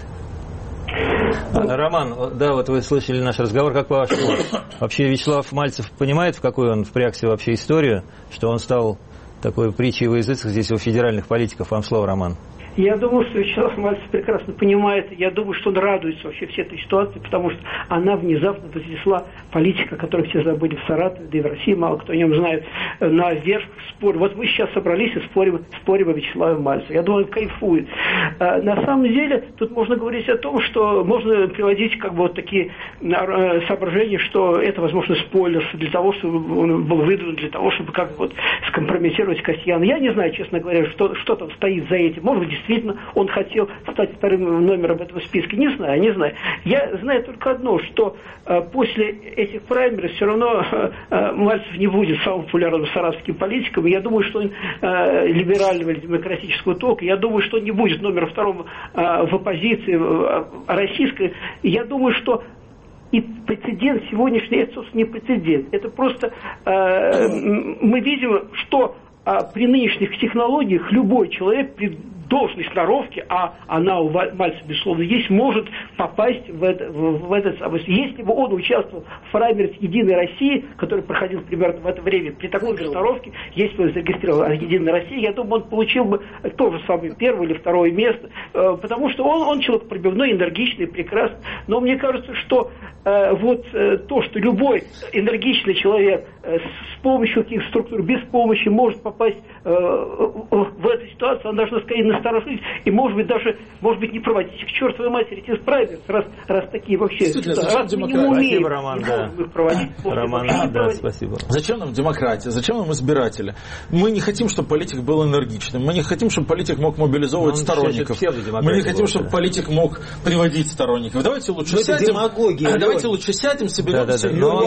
Роман, да, вот вы слышали наш разговор, как по-вашему, вообще Вячеслав Мальцев понимает, в какую он впрягся вообще историю, что он стал такой притчей во языцах здесь у федеральных политиков? Вам слово, Роман. Я думаю, что Вячеслав Мальцев прекрасно понимает, я думаю, что он радуется вообще всей этой ситуации, потому что она внезапно вознесла политика, которую все забыли в Саратове, да и в России, мало кто о нем знает, наверх в споре. Вот мы сейчас собрались и спорим о Вячеславе Мальцеве. Я думаю, он кайфует. На самом деле, тут можно говорить о том, что можно приводить вот такие соображения, что это, возможно, спойлер для того, чтобы он был выдвинут, для того, чтобы скомпрометировать Касьяна. Я не знаю, честно говоря, что там стоит за этим. Может быть, действительно, он хотел стать вторым номером этого списка. Не знаю. Я знаю только одно, что после этих праймерис все равно Мальцев не будет самым популярным саратовским политиком. Я думаю, что он либерального или демократического толка. Я думаю, что он не будет номером вторым в оппозиции российской. Я думаю, что и прецедент сегодняшний, это, собственно, не прецедент. Это просто мы видим, что при нынешних технологиях любой человек при должной сноровке, а она у Мальцева, безусловно, есть, может попасть в этот самый... Если бы он участвовал в праймерис «Единой России», который проходил примерно в это время, при такой же сноровке, если бы он зарегистрировал «Единой России», я думаю, он получил бы то же самое первое или второе место, потому что он человек пробивной, энергичный, прекрасный. Но мне кажется, что то, что любой энергичный человек с помощью каких структур, без помощи может попасть в эту ситуацию, она должна скорее насторожить и, может быть, не проводить к чертовой матери эти праймерис, раз такие вообще... Раз мы не умеем, Роман, не можем их проводить. Роман, да, спасибо. Зачем нам демократия? Зачем нам избиратели? Мы не хотим, чтобы политик был энергичным. Мы не хотим, чтобы политик мог мобилизовывать сторонников. Мы не хотим, чтобы политик мог приводить сторонников. Давайте лучше сядем. Давайте лучше сядем, соберемся.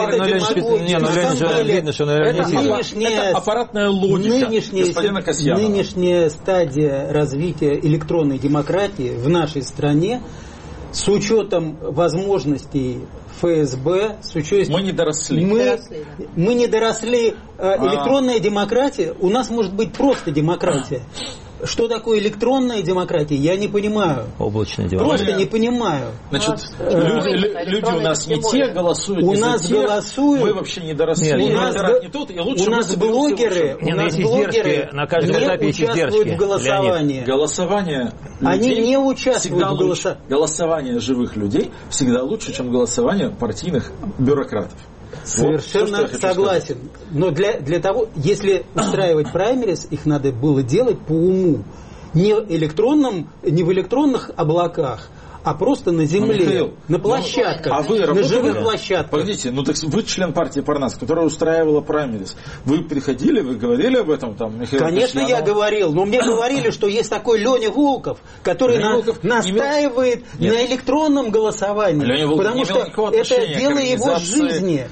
Это аппаратная логика господина Касьянова. Нынешняя стадия развития электронной демократии в нашей стране, с учетом возможностей ФСБ, с учетом... Мы не доросли. Мы не доросли. Электронная демократия, у нас может быть просто демократия. Что такое электронная демократия, я не понимаю. Облачная демократия. Просто не понимаю. Значит, люди у нас не те, голосуют у не нас за тех. голосуют. Мы вообще не доросли. У нас блогеры на каждом этапе участвуют в голосовании. Голосование людей они не участвуют в голосовании. Голосование живых людей всегда лучше, чем голосование партийных бюрократов. Совершенно вот согласен. Но для того, если устраивать праймерис, их надо было делать по уму. Не в электронных облаках, а просто на земле, Михаил, на площадках, а вы на живых площадках. Погодите, так вы член партии Парнас, которая устраивала праймерис. Вы приходили, вы говорили об этом там, Михаил? Конечно, я говорил, но мне говорили, что есть такой Леня Волков, который настаивает на электронном голосовании, потому что это дело его жизни.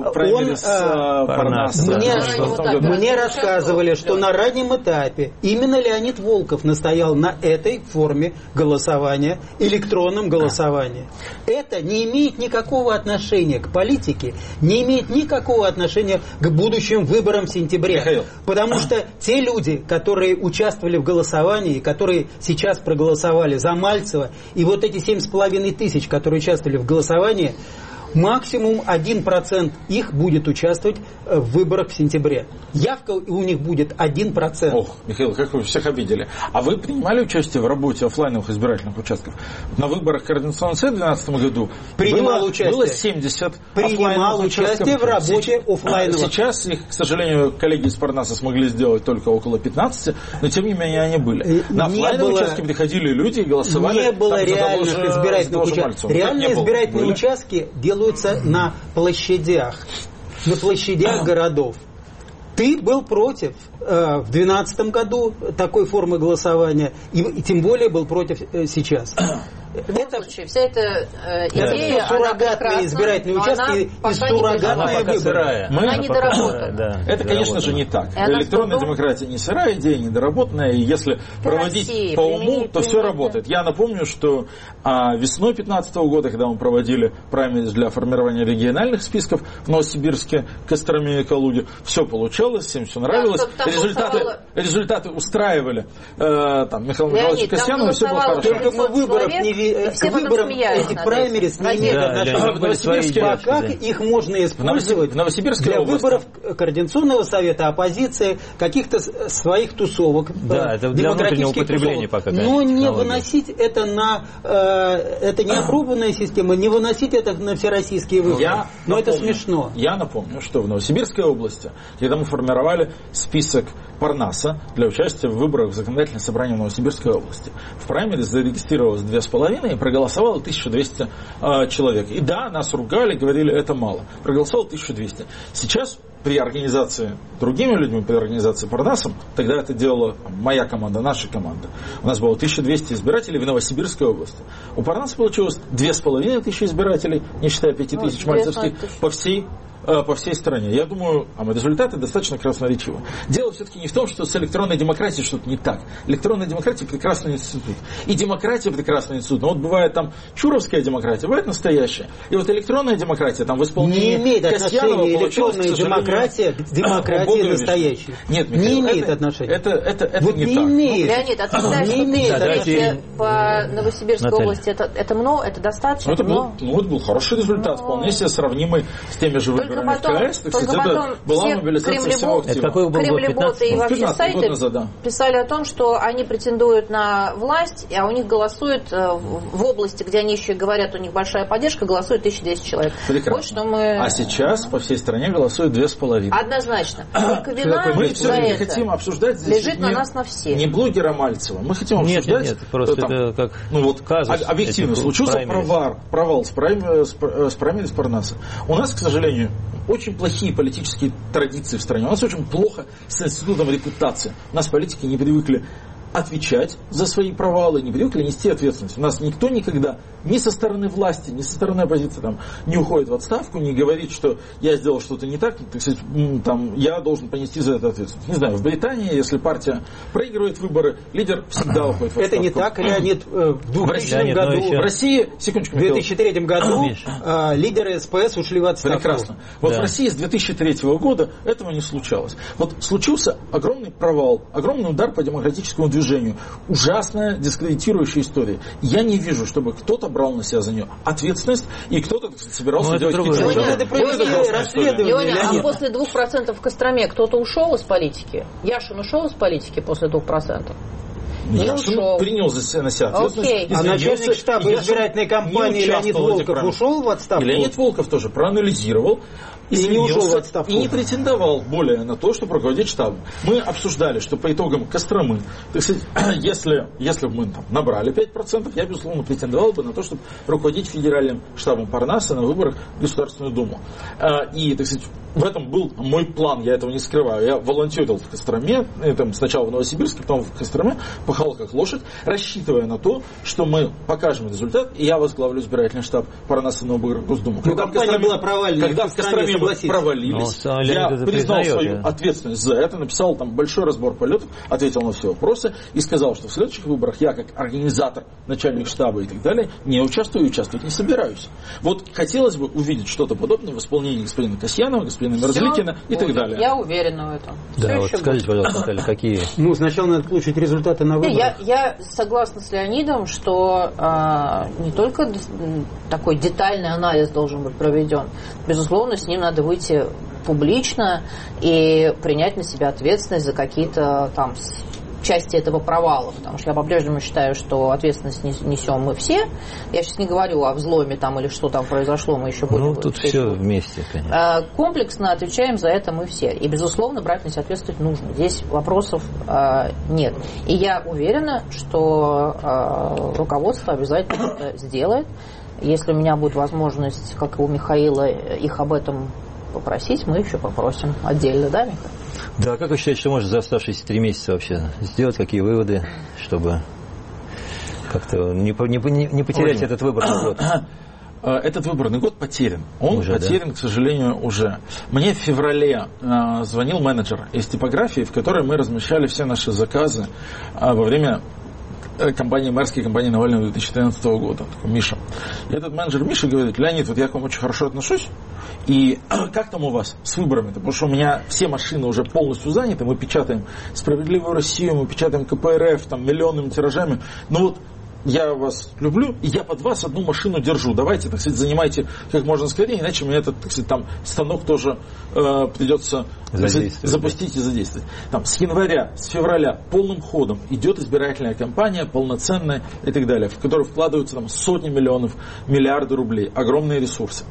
Мне рассказывали, что на раннем этапе именно Леонид Волков настоял на этой форме голосования, электронном голосовании. Это не имеет никакого отношения к политике, не имеет никакого отношения к будущим выборам в сентябре. Михаил. Потому что те люди, которые участвовали в голосовании, которые сейчас проголосовали за Мальцева, и вот эти 7,5 тысяч, которые участвовали в голосовании, максимум 1% их будет участвовать в выборах в сентябре. Явка у них будет 1%. Ох, Михаил, как вы всех обидели. А вы принимали участие в работе офлайновых избирательных участков? На выборах Координационного совета в 2012 году было 70 принимал участие в работе офлайновых. Сейчас их, к сожалению, коллеги из Парнаса смогли сделать только около 15, но тем не менее они были. На офлайновые участки приходили люди и голосовали. Не было реальных избирательных участков. Реальные избирательные участки делают на площадях городов. Ты был против в 2012 году такой формы голосования, и тем более был против сейчас. Вся эта идея, суррогатные избирательные участки и суррогатные выборы. Она недоработана. Это, конечно же, не так. Электронная демократия не сырая идея, недоработанная, и если проводить по уму, то все работает. Я напомню, что весной 2015 года, когда мы проводили праймерис для формирования региональных списков в Новосибирске, Костроме и Калуге, все получалось, всем все нравилось. Результаты устраивали Михаила Михайловича Касьянова, все было хорошо. Только мы выборов эти праймерис не имеют отношения. Как их можно использовать для выборов Координационного совета, оппозиции, каких-то своих тусовок, демократических тусовок. Но не выносить это на... Это не опробованная система, не выносить это на всероссийские выборы. Но это смешно. Я напомню, что в Новосибирской области, когда мы формировали список Парнаса для участия в выборах в законодательное собрание Новосибирской области, в праймерис зарегистрировалось 2,5 и проголосовало 1200 человек. И да, нас ругали, говорили, это мало. Проголосовало 1200. Сейчас при организации другими людьми, при организации Парнасом, тогда это делала моя команда, наша команда. У нас было 1200 избирателей в Новосибирской области. У Парнаса получилось 2500 избирателей, не считая 5000 мальцевских, по всей стране. Я думаю, результаты достаточно красноречивы. Дело все-таки не в том, что с электронной демократией что-то не так. Электронная демократия – прекрасный институт. И демократия – прекрасный институт. Но вот бывает там чуровская демократия, бывает настоящая. И вот электронная демократия там в исполнении не имеет Касьянова отношения электронная демократия к демократии настоящей. Нет, Михаил, не имеет отношения. Это вот не так. Леонид, а ты считаешь, что если по Новосибирской области это достаточно? Это был хороший результат, вполне себе сравнимый с теми же выборами. потом была все мобилизация всего актива. кремлеботы и вообще сайты назад, писали о том, что они претендуют на власть, а у них голосует в области, где они еще говорят, у них большая поддержка, голосует 1200 человек. Прекрасно. Вот что мы... А сейчас по всей стране голосует 2500. Однозначно. Только вина мы за все-таки это хотим обсуждать здесь лежит на нас на всех. Не блогера Мальцева. Мы хотим обсуждать... Нет, просто там, это как казус. Объективно, случился провал с праймерис Парнаса. У нас, к сожалению, очень плохие политические традиции в стране. У нас очень плохо с институтом репутации. У нас политики не привыкли отвечать за свои провалы, не привыкли нести ответственность. У нас никто никогда ни со стороны власти, ни со стороны оппозиции там, не уходит в отставку, не говорит, что я сделал что-то не так, я должен понести за это ответственность. Не знаю, в Британии, если партия проигрывает выборы, лидер всегда уходит в отставку. Это не так, Леонид. В 2000 году, в России, секундочку, в 2003 году лидеры СПС ушли в отставку. Прекрасно. Вот в России с 2003 года этого не случалось. Вот случился огромный провал, огромный удар по демократическому движению. Ужасная, дискредитирующая история. Я не вижу, чтобы кто-то брал на себя за нее ответственность, и кто-то собирался делать какие-то расследования. Леня, а после 2% в Костроме кто-то ушел из политики? Яшин ушел из политики после 2%? Яшин принял на себя ответственность. А начальник штаба избирательной кампании Леонид Волков ушел в отставку? Леонид Волков тоже проанализировал и не ушел в отставку. И не претендовал более на то, чтобы руководить штабом. Мы обсуждали, что по итогам Костромы, так сказать, если бы мы там набрали 5%, я, безусловно, претендовал бы на то, чтобы руководить федеральным штабом Парнаса на выборах в Государственную Думу. И, так сказать, в этом был мой план, я этого не скрываю. Я волонтерил в Костроме, сначала в Новосибирске, потом в Костроме, пахал как лошадь, рассчитывая на то, что мы покажем результат, и я возглавлю избирательный штаб Парнаса на выборах в Госдуму. Кампания была провальная. Когда в Костроме провалились, я признал свою ответственность за это, написал там большой разбор полетов, ответил на все вопросы и сказал, что в следующих выборах я, как организатор, начальник штаба и так далее, не участвую и участвовать не собираюсь. Вот хотелось бы увидеть что-то подобное в исполнении господина Касьянова, господина Мерзликина и так далее. Я уверена в этом. Да, вот скажите, пожалуйста, Наталья, какие... Сначала надо получить результаты на выборах. Я согласна с Леонидом, что не только такой детальный анализ должен быть проведен, безусловно, с ним надо выйти публично и принять на себя ответственность за какие-то там части этого провала, потому что я по-прежнему считаю, что ответственность несем мы все. Я сейчас не говорю о взломе там или что там произошло, мы еще будем... тут все вместе, конечно. Комплексно отвечаем за это мы все. И, безусловно, брать на себя ответственность нужно. Здесь вопросов нет. И я уверена, что руководство обязательно это сделает. Если у меня будет возможность, как и у Михаила, их об этом попросить, мы еще попросим отдельно, да, Михаил? Да, как вы считаете, что можно за оставшиеся 3 месяца вообще сделать? Какие выводы, чтобы как-то не потерять этот выборный год? Этот выборный год потерян. Он уже потерян, да? К сожалению, уже. Мне в феврале звонил менеджер из типографии, в которой мы размещали все наши заказы во время мэрской кампании Навального 2014 года, такой Миша. И этот менеджер Миша говорит: Леонид, вот я к вам очень хорошо отношусь, и как там у вас с выборами-то? Потому что у меня все машины уже полностью заняты, мы печатаем «Справедливую Россию», мы печатаем КПРФ там миллионными тиражами, но вот я вас люблю, и я под вас одну машину держу. Давайте, так сказать, занимайте как можно скорее, иначе мне этот, так сказать, там станок тоже придется запустить и задействовать. Там, с января, с февраля полным ходом идет избирательная кампания, полноценная и так далее, в которую вкладываются там сотни миллионов, миллиарды рублей, огромные ресурсы.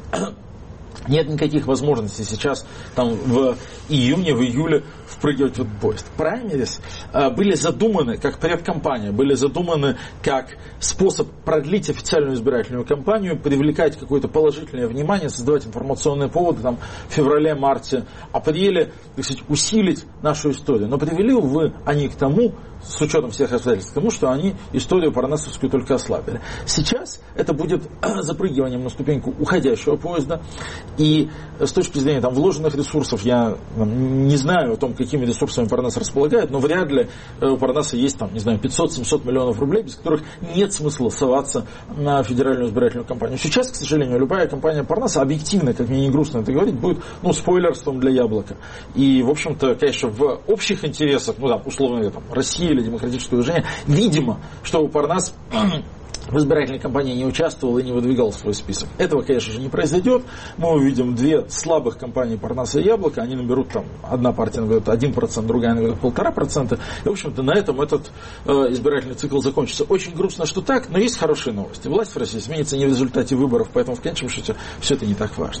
Нет никаких возможностей сейчас там, в июне, в июле впрыгивать в этот поезд. Праймерис были задуманы как предкампания, были задуманы как способ продлить официальную избирательную кампанию, привлекать какое-то положительное внимание, создавать информационные поводы там, в феврале, марте, апреле, так сказать, усилить нашу историю. Но привели, увы, они к тому, с учетом всех обстоятельств, к тому, что они историю парнасовскую только ослабили. Сейчас это будет запрыгиванием на ступеньку уходящего поезда. И с точки зрения там, вложенных ресурсов, я не знаю о том, какими ресурсами Парнас располагает, но вряд ли у Парнаса есть там, не знаю, 500-700 миллионов рублей, без которых нет смысла соваться на федеральную избирательную кампанию. Сейчас, к сожалению, любая кампания Парнаса, объективно, как мне не грустно это говорить, будет спойлерством для яблока. И, в общем-то, конечно, в общих интересах, условно, там, России или демократического движения, видимо, что у Парнас в избирательной кампании не участвовал и не выдвигал свой список. Этого, конечно же, не произойдет. Мы увидим две слабых компании Парнаса и Яблоко. Они наберут там, одна партия наберет 1%, другая наберет 1,5%. И, в общем-то, на этом этот избирательный цикл закончится. Очень грустно, что так, но есть хорошие новости. Власть в России сменится не в результате выборов, поэтому в конечном счете все это не так важно.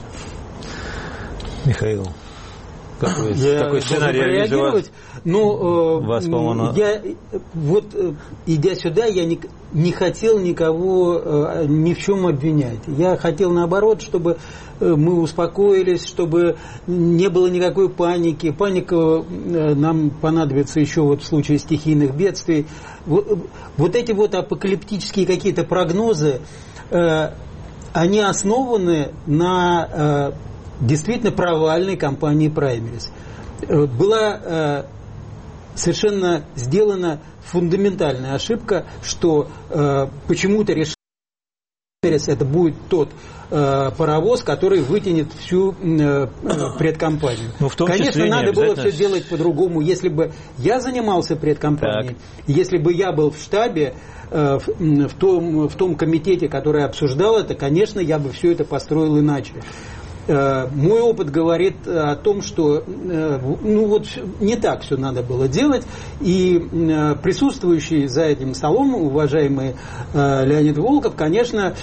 Михаил, какой сценарий реализовать? Вас, я вот, идя сюда, я не хотел никого ни в чем обвинять. Я хотел, наоборот, чтобы мы успокоились, чтобы не было никакой паники. Паника нам понадобится еще вот в случае стихийных бедствий. Вот эти вот апокалиптические какие-то прогнозы, они основаны на действительно провальной кампании праймериз. Была совершенно сделана фундаментальная ошибка, что почему-то решили, это будет тот паровоз, который вытянет всю предкомпанию. Конечно, надо было все делать по-другому. Если бы я занимался предкомпанией, если бы я был в штабе, в том комитете, который обсуждал это, конечно, я бы все это построил иначе. Мой опыт говорит о том, что не так все надо было делать, и присутствующий за этим столом, уважаемый Леонид Волков, конечно,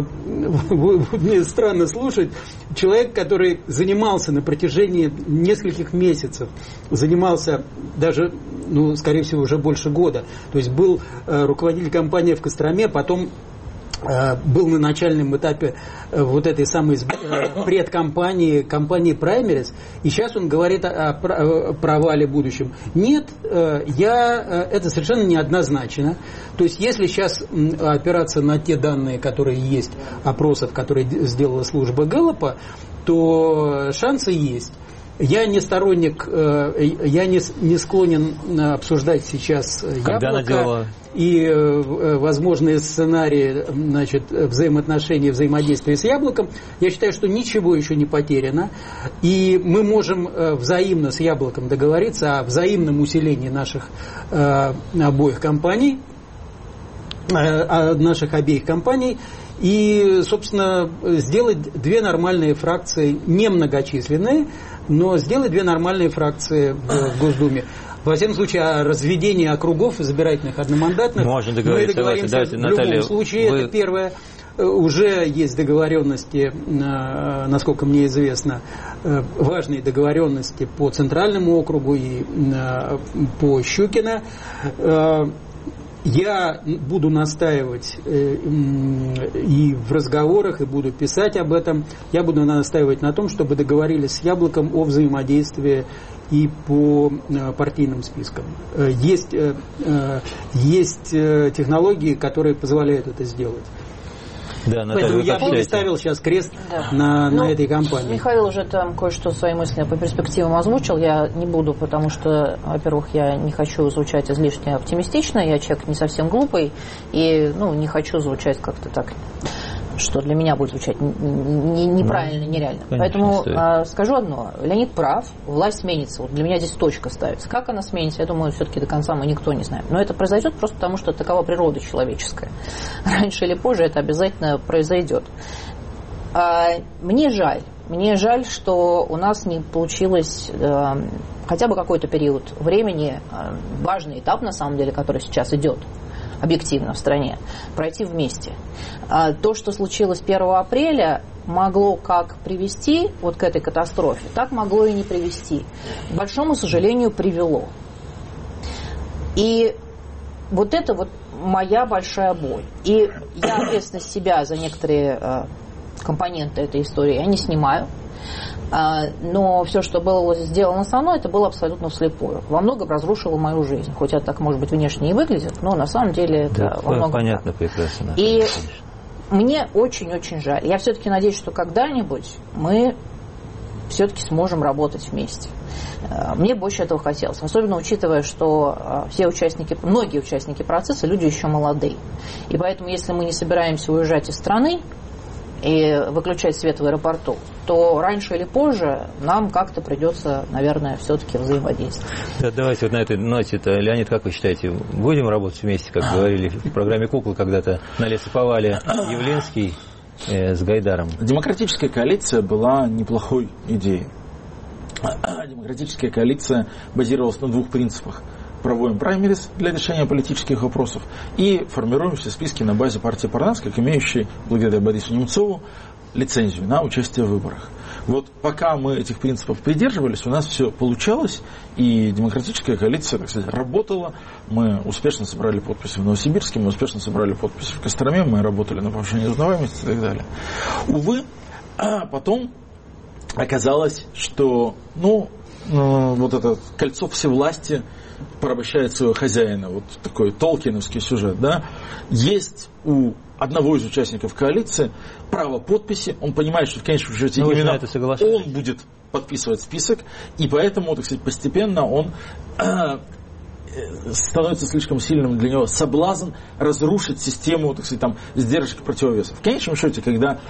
мне странно слушать, человек, который занимался на протяжении нескольких месяцев, занимался даже, скорее всего, уже больше года, то есть был руководитель компании в Костроме, потом был на начальном этапе вот этой самой предкомпании, компании праймериз, и сейчас он говорит о провале будущем. Нет, это совершенно неоднозначно. То есть, если сейчас опираться на те данные, которые есть, опросов, которые сделала служба Гэллопа, то шансы есть. Я не сторонник, я не склонен обсуждать сейчас Яблоко и возможные сценарии, взаимоотношений, взаимодействия с Яблоком. Я считаю, что ничего еще не потеряно, и мы можем взаимно с Яблоком договориться о взаимном усилении наших обеих компаний, и, собственно, сделать две нормальные фракции, немногочисленные, но сделать две нормальные фракции в Госдуме. Во всяком случае, о разведении округов избирательных одномандатных можно договориться. Мы договоримся в любом случае. Это первое. Уже есть договоренности, насколько мне известно, важные договоренности по Центральному округу и по Щукино. Я буду настаивать и в разговорах, и буду писать об этом. Я буду настаивать на том, чтобы договорились с Яблоком о взаимодействии и по партийным спискам. Есть технологии, которые позволяют это сделать. Да, поэтому я бы ставил сейчас крест на этой кампании. Михаил уже там кое-что свои мысли по перспективам озвучил. Я не буду, потому что, во-первых, я не хочу звучать излишне оптимистично. Я человек не совсем глупый. И не хочу звучать как-то так, что для меня будет звучать неправильно, нереально. Конечно, поэтому скажу одно. Леонид прав, власть сменится. Вот для меня здесь точка ставится. Как она сменится, я думаю, все-таки до конца мы никто не знаем. Но это произойдет просто потому, что такова природа человеческая. Раньше или позже это обязательно произойдет. Мне жаль, что у нас не получилось хотя бы какой-то период времени, важный этап, на самом деле, который сейчас идет, объективно в стране, пройти вместе. То, что случилось 1 апреля, могло как привести вот к этой катастрофе, так могло и не привести. К большому сожалению, привело. И вот это вот моя большая боль. И я ответственность себя за некоторые компоненты этой истории я не снимаю. Но все, что было сделано со мной, это было абсолютно вслепую. Во многом разрушило мою жизнь. Хоть это так, может быть, внешне и выглядит, но на самом деле это во многом понятно, прекрасно. И мне очень-очень жаль. Я все-таки надеюсь, что когда-нибудь мы все-таки сможем работать вместе. Мне больше этого хотелось. Особенно учитывая, что многие участники процесса люди еще молодые. И поэтому, если мы не собираемся уезжать из страны, и выключать свет в аэропорту, то раньше или позже нам как-то придется, наверное, все-таки взаимодействовать. Да, давайте вот на этой ноте-то, Леонид, как вы считаете, будем работать вместе, как говорили в программе «Куклы» когда-то на лесоповале Явлинский с Гайдаром? Демократическая коалиция была неплохой идеей. Демократическая коалиция базировалась на двух принципах. Проводим праймерис для решения политических вопросов и формируем все списки на базе партии Парнас, как имеющей, благодаря Борису Немцову, лицензию на участие в выборах. Вот пока мы этих принципов придерживались, у нас все получалось, и демократическая коалиция, так сказать, работала. Мы успешно собрали подписи в Новосибирске, мы успешно собрали подписи в Костроме, мы работали на повышение узнаваемости и так далее. Увы, потом оказалось, что вот это кольцо всевластия порабощает своего хозяина. Вот такой толкиновский сюжет, да. Есть у одного из участников коалиции право подписи, он понимает, что в конечном счете именно он будет подписывать список, и поэтому, так сказать, постепенно он становится слишком сильным для него соблазн разрушить систему, так сказать, там, сдержек и противовесов. В конечном счете, когда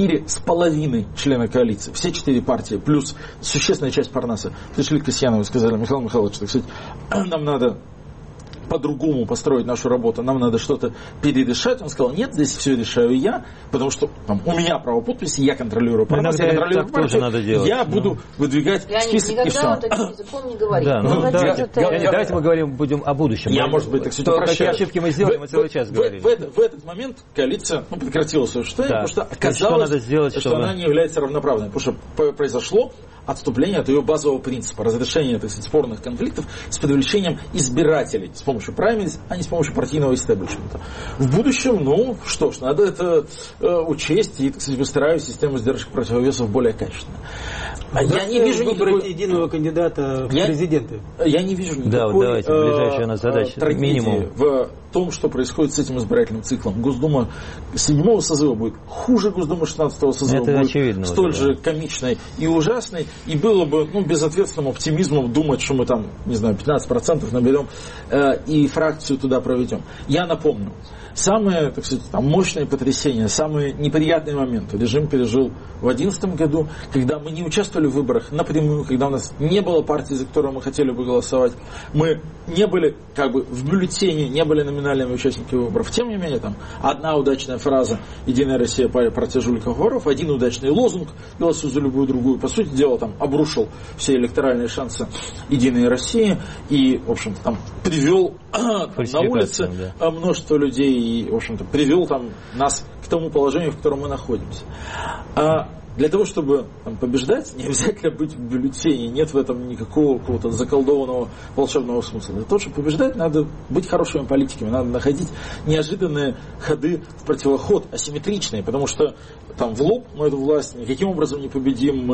4,5 члена коалиции, все 4 партии, плюс существенная часть Парнаса, пришли к Касьянову и сказали: Михаил Михайлович, так сказать, нам надо по-другому построить нашу работу, нам надо что-то перерешать. Он сказал: нет, здесь все решаю я, потому что там, у меня право подписи, я контролирую Парнас, я контролирую партию, я буду выдвигать список и все. Никогда таким языком не говори. Да, давайте мы будем о будущем. Я, может быть, так сказать, какие ошибки мы сделали, мы целый час говорили. В этот момент коалиция прекратила свое существование, потому что оказалось, что она не является равноправной, потому что произошло отступление от ее базового принципа разрешения, так сказать, спорных конфликтов с привлечением избирателей с помощью праймерис, а не с помощью партийного истеблишмента. В будущем, что ж, надо это учесть и, так сказать, выстраивать систему сдержек противовесов более качественно. Я не вижу выбрать единого кандидата в президенты. Я не вижу никакой ближайшая у нас задача, трагедии в том, что происходит с этим избирательным циклом. Госдума 7-го созыва будет хуже Госдумы 16-го созыва, это будет очевидно, столь же комичной и ужасной, и было бы безответственным оптимизмом думать, что мы там, не знаю, 15% наберем и фракцию туда проведем. Я напомню, самые, так сказать, мощные потрясения, самые неприятные моменты режим пережил в 2011 году, когда мы не участвовали в выборах напрямую, когда у нас не было партии, за которую мы хотели бы голосовать, мы не были в бюллетене, не были номинальными участниками выборов. Тем не менее, одна удачная фраза «Единая Россия» партия жуликов воров, один удачный лозунг «Голосуй за любую другую», по сути дела, обрушил все электоральные шансы Единой России и, в общем-то, привел на улице множество людей и, в общем-то, привел нас к тому положению, в котором мы находимся. Для того, чтобы побеждать, не обязательно быть в бюллетене, нет в этом никакого какого-то заколдованного волшебного смысла. Для того, чтобы побеждать, надо быть хорошими политиками, надо находить неожиданные ходы в противоход, асимметричные, потому что в лоб мы эту власть никаким образом не победим,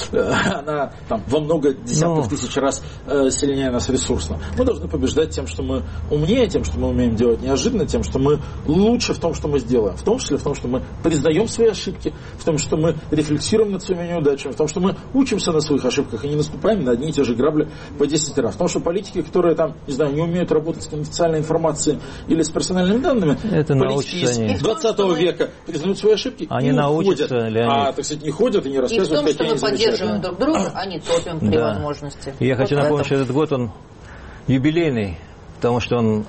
она во много десятков тысяч раз сильнее нас ресурсно. Мы должны побеждать тем, что мы умнее, тем, что мы умеем делать неожиданно, тем, что мы лучше в том, что мы сделаем, в том числе в том, что мы признаем свои ошибки, в том, что мы рефлексируем над своими неудачами, в том, что мы учимся на своих ошибках и не наступаем на одни и те же грабли по 10 раз. В том, что политики, которые не умеют работать с конфиденциальной информацией или с персональными данными, политики из 20 века признают свои ошибки и уходят. Так сказать, не ходят и не рассказывают, какие они замечательные. И в том, что мы поддерживаем друг друга, а не топим при возможности. Я хочу напомнить, что этот год он юбилейный, потому что он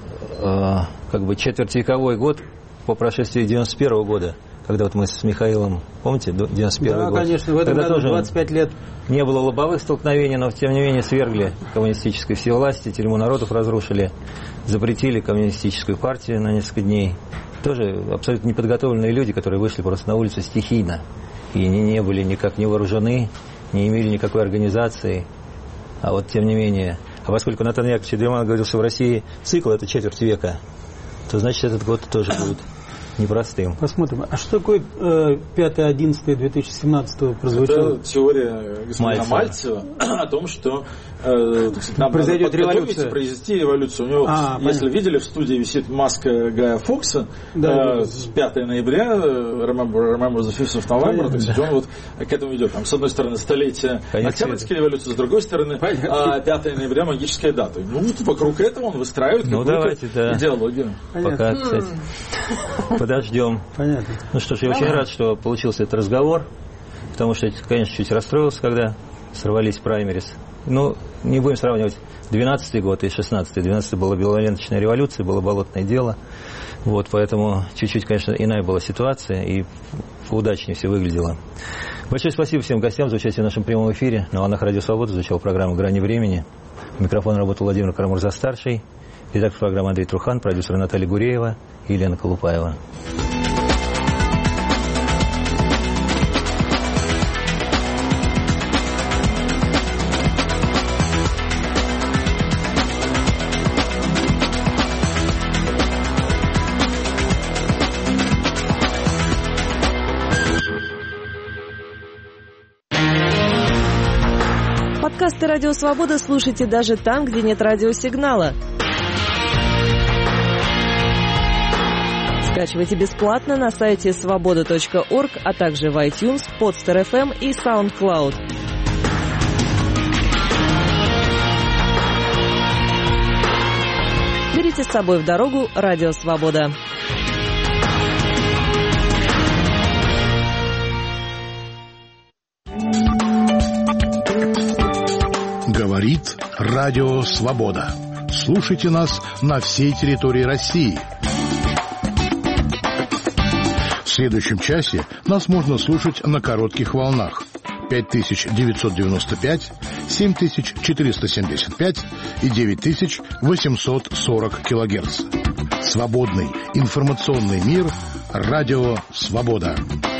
четвертьвековой год по прошествии 91 года. Когда мы с Михаилом, помните, 91 год? Да, конечно, в этом году 25 лет. Не было лобовых столкновений, но тем не менее свергли коммунистической всевластие, тюрьму народов разрушили, запретили коммунистическую партию на несколько дней. Тоже абсолютно неподготовленные люди, которые вышли просто на улицу стихийно. И не были никак не вооружены, не имели никакой организации. А вот тем не менее... А поскольку Натан Яковлевич Дреман говорил, что в России цикл – это четверть века, то значит этот год тоже будет непростым. Посмотрим. А что такое 5.11.2017 прозвучало? Это теория господина Мальцева о том, что нам произойдет революция. Произвести революцию. У него, если видели, в студии висит маска Гая Фокса, с 5 ноября, Remember the 5th of November, то есть он к этому идет. С одной стороны, столетие Октябрьской революции, с другой стороны, 5 ноября магическая дата. Вокруг этого он выстраивает какую-то идеологию. Пока, Подождем. Понятно. Ну что ж, я очень рад, что получился этот разговор, потому что, конечно, чуть расстроился, когда сорвались праймерис. Ну, не будем сравнивать 12-й год и 16-й. 12-й была белоленточная революция, было болотное дело. Вот, поэтому чуть-чуть, конечно, иная была ситуация и поудачнее все выглядело. Большое спасибо всем гостям за участие в нашем прямом эфире. На волнах Радио Свобода звучала программа «Грани времени». У микрофона работал Владимир Карамурза-старший. Редактор программы Андрей Трухан, продюсер Наталья Гуреева и Елена Колупаева. Подкасты «Радио Свобода» слушайте даже там, где нет радиосигнала. Скачивайте бесплатно на сайте svoboda.org, а также в iTunes, Podster.fm и SoundCloud. Берите с собой в дорогу «Радио Свобода». Говорит Радио Свобода. Слушайте нас на всей территории России. В следующем часе нас можно слушать на коротких волнах 5995, 7475 и 9840 килогерц. Свободный информационный мир. Радио Свобода.